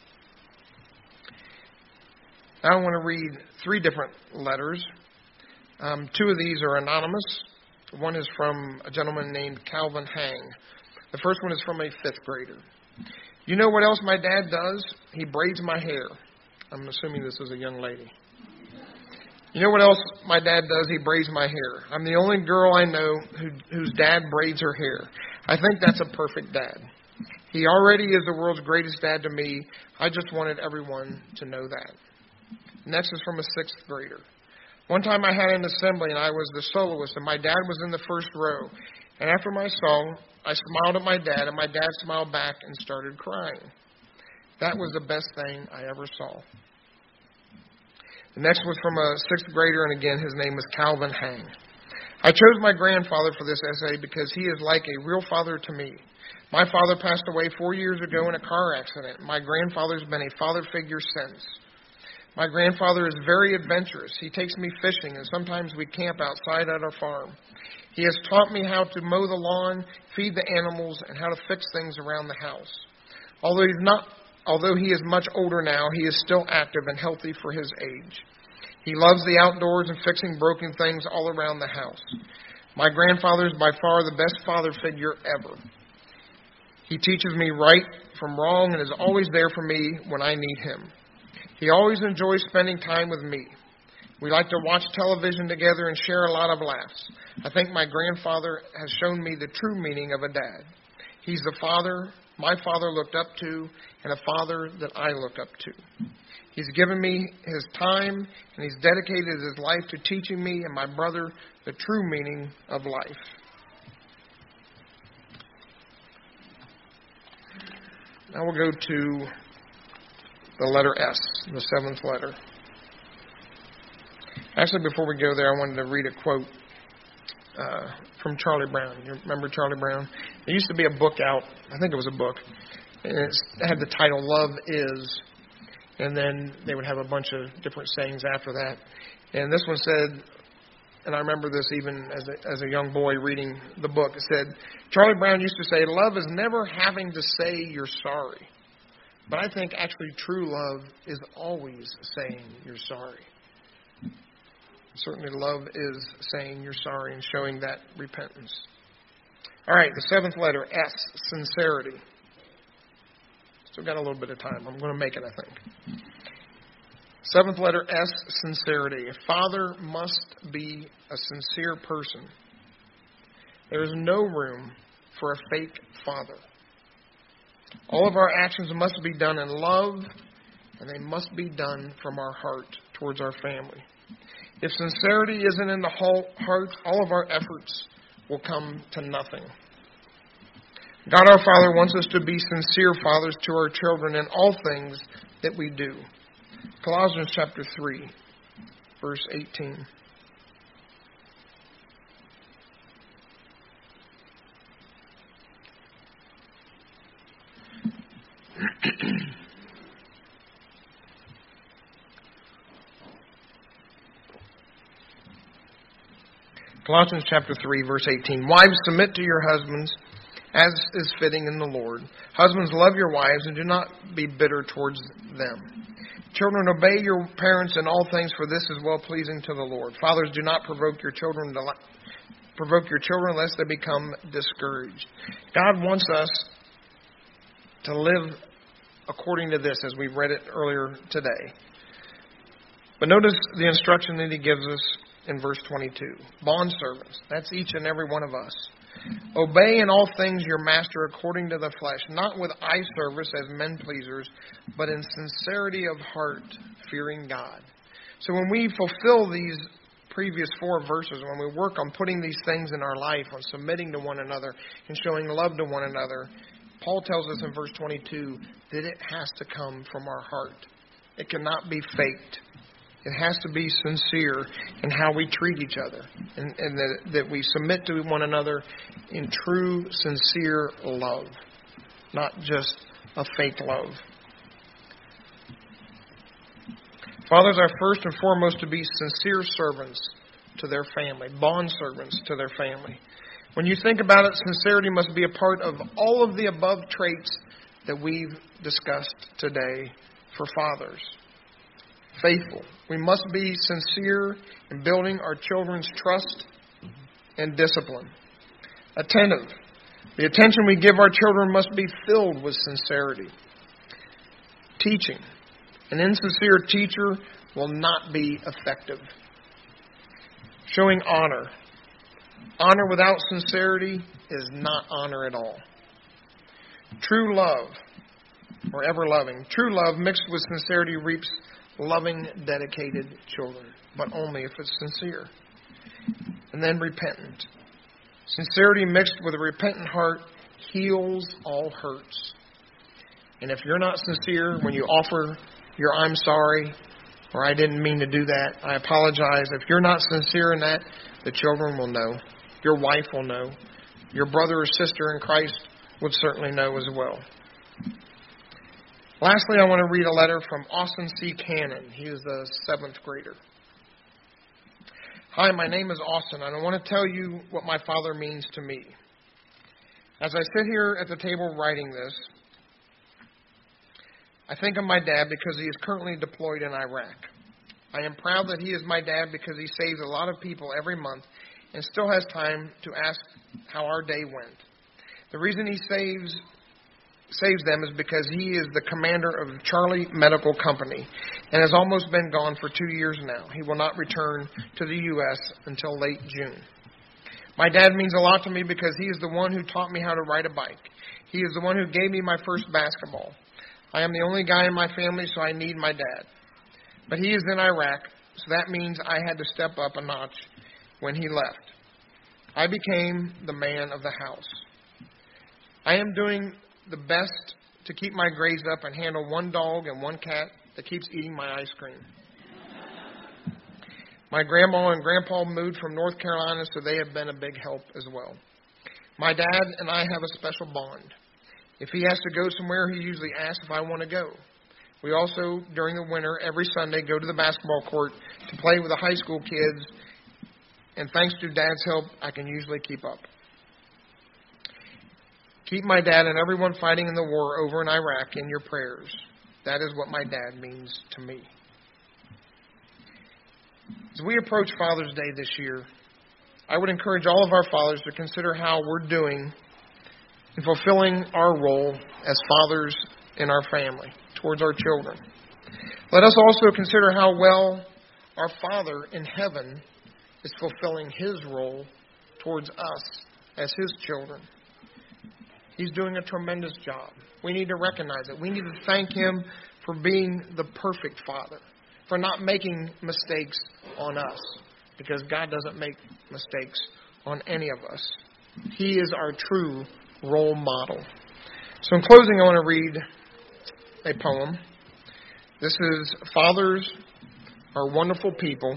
Now I want to read three different letters. Um, two of these are anonymous. One is from a gentleman named Calvin Hang. The first one is from a fifth grader. "You know what else my dad does? He braids my hair." I'm assuming this is a young lady. "You know what else my dad does? He braids my hair. I'm the only girl I know who, whose dad braids her hair. I think that's a perfect dad. He already is the world's greatest dad to me. I just wanted everyone to know that." Next is from a sixth grader. "One time I had an assembly and I was the soloist and my dad was in the first row. And after my song, I smiled at my dad and my dad smiled back and started crying. That was the best thing I ever saw." The next was from a sixth grader, and again, his name was Calvin Hang. "I chose my grandfather for this essay because he is like a real father to me. My father passed away four years ago in a car accident. My grandfather's been a father figure since. My grandfather is very adventurous. He takes me fishing, and sometimes we camp outside at our farm. He has taught me how to mow the lawn, feed the animals, and how to fix things around the house. Although he's not, although he is much older now, he is still active and healthy for his age. He loves the outdoors and fixing broken things all around the house. My grandfather is by far the best father figure ever. He teaches me right from wrong and is always there for me when I need him. He always enjoys spending time with me. We like to watch television together and share a lot of laughs. I think my grandfather has shown me the true meaning of a dad. He's the father my father looked up to and a father that I look up to. He's given me his time and he's dedicated his life to teaching me and my brother the true meaning of life." Now we'll go to the letter S, the seventh letter. Actually, before we go there, I wanted to read a quote uh, from Charlie Brown. You remember Charlie Brown? There used to be a book out. I think it was a book. And it had the title, Love Is. And then they would have a bunch of different sayings after that. And this one said, and I remember this even as a, as a young boy reading the book, it said, Charlie Brown used to say, love is never having to say you're sorry. But I think actually true love is always saying you're sorry. Certainly love is saying you're sorry and showing that repentance. All right, the seventh letter, S, sincerity. Still got a little bit of time. I'm going to make it, I think. Seventh letter, S, sincerity. A father must be a sincere person. There is no room for a fake father. All of our actions must be done in love, and they must be done from our heart towards our family. If sincerity isn't in the heart, all of our efforts will come to nothing. God our Father wants us to be sincere fathers to our children in all things that we do. Colossians chapter three, verse eighteen. Colossians chapter three, verse eighteen. Wives, submit to your husbands as is fitting in the Lord. Husbands, love your wives and do not be bitter towards them. Children, obey your parents in all things, for this is well pleasing to the Lord. Fathers, do not provoke your children to provoke your children lest they become discouraged. God wants us to live according to this, as we read it earlier today. But notice the instruction that he gives us in verse twenty-two. Bondservants, that's each and every one of us. Obey in all things your master according to the flesh, not with eye service as men pleasers, but in sincerity of heart, fearing God. So when we fulfill these previous four verses, when we work on putting these things in our life, on submitting to one another and showing love to one another, Paul tells us in verse twenty-two that it has to come from our heart. It cannot be faked. It has to be sincere in how we treat each other, and, and that, that we submit to one another in true, sincere love, not just a fake love. Fathers are first and foremost to be sincere servants to their family, bond servants to their family. When you think about it, sincerity must be a part of all of the above traits that we've discussed today for fathers. Faithful. We must be sincere in building our children's trust and discipline. Attentive. The attention we give our children must be filled with sincerity. Teaching. An insincere teacher will not be effective. Showing honor. Honor without sincerity is not honor at all. True love, or ever loving. True love mixed with sincerity reaps loving, dedicated children, but only if it's sincere. And then repentant. Sincerity mixed with a repentant heart heals all hurts. And if you're not sincere when you offer your I'm sorry, or I didn't mean to do that, I apologize, if you're not sincere in that, the children will know. Your wife will know. Your brother or sister in Christ would certainly know as well. Lastly, I want to read a letter from Austin C. Cannon. He is a seventh grader. Hi, my name is Austin, and I want to tell you what my father means to me. As I sit here at the table writing this, I think of my dad because he is currently deployed in Iraq. I am proud that he is my dad because he saves a lot of people every month and still has time to ask how our day went. The reason he saves saves them is because he is the commander of Charlie Medical Company and has almost been gone for two years now. He will not return to the U S until late June. My dad means a lot to me because he is the one who taught me how to ride a bike. He is the one who gave me my first basketball. I am the only guy in my family, so I need my dad. But he is in Iraq, so that means I had to step up a notch when he left. I became the man of the house. I am doing the best to keep my grades up and handle one dog and one cat that keeps eating my ice cream. My grandma and grandpa moved from North Carolina, so they have been a big help as well. My dad and I have a special bond. If he has to go somewhere, he usually asks if I want to go. We also, during the winter, every Sunday, go to the basketball court to play with the high school kids, and thanks to Dad's help, I can usually keep up. Keep my dad and everyone fighting in the war over in Iraq in your prayers. That is what my dad means to me. As we approach Father's Day this year, I would encourage all of our fathers to consider how we're doing in fulfilling our role as fathers in our family, towards our children. Let us also consider how well our Father in heaven is fulfilling His role towards us as His children. He's doing a tremendous job. We need to recognize it. We need to thank Him for being the perfect Father, for not making mistakes on us, because God doesn't make mistakes on any of us. He is our true role model. So in closing, I want to read a poem. This is Fathers Are Wonderful People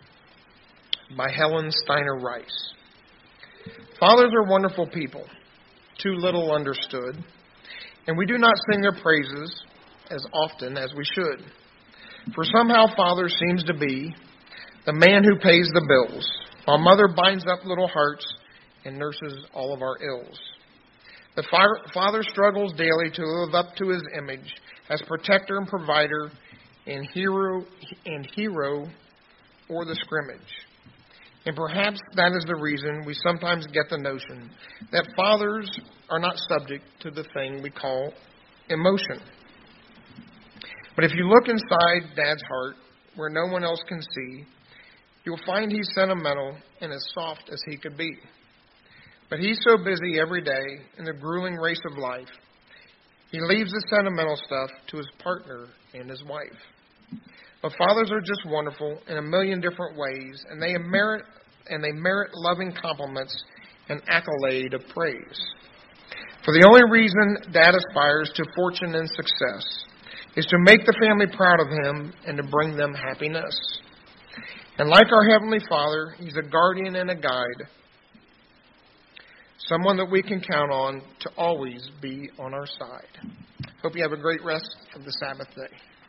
by Helen Steiner Rice. Fathers are wonderful people, too little understood, and we do not sing their praises as often as we should. For somehow father seems to be the man who pays the bills, while mother binds up little hearts and nurses all of our ills. The father struggles daily to live up to his image as protector and provider and hero and hero for the scrimmage. And perhaps that is the reason we sometimes get the notion that fathers are not subject to the thing we call emotion. But if you look inside Dad's heart, where no one else can see, you'll find he's sentimental and as soft as he could be. But he's so busy every day in the grueling race of life, he leaves the sentimental stuff to his partner and his wife. But fathers are just wonderful in a million different ways, and they merit and they merit loving compliments and accolade of praise. For the only reason Dad aspires to fortune and success is to make the family proud of him and to bring them happiness. And like our Heavenly Father, He's a guardian and a guide, someone that we can count on to always be on our side. Hope you have a great rest of the Sabbath day.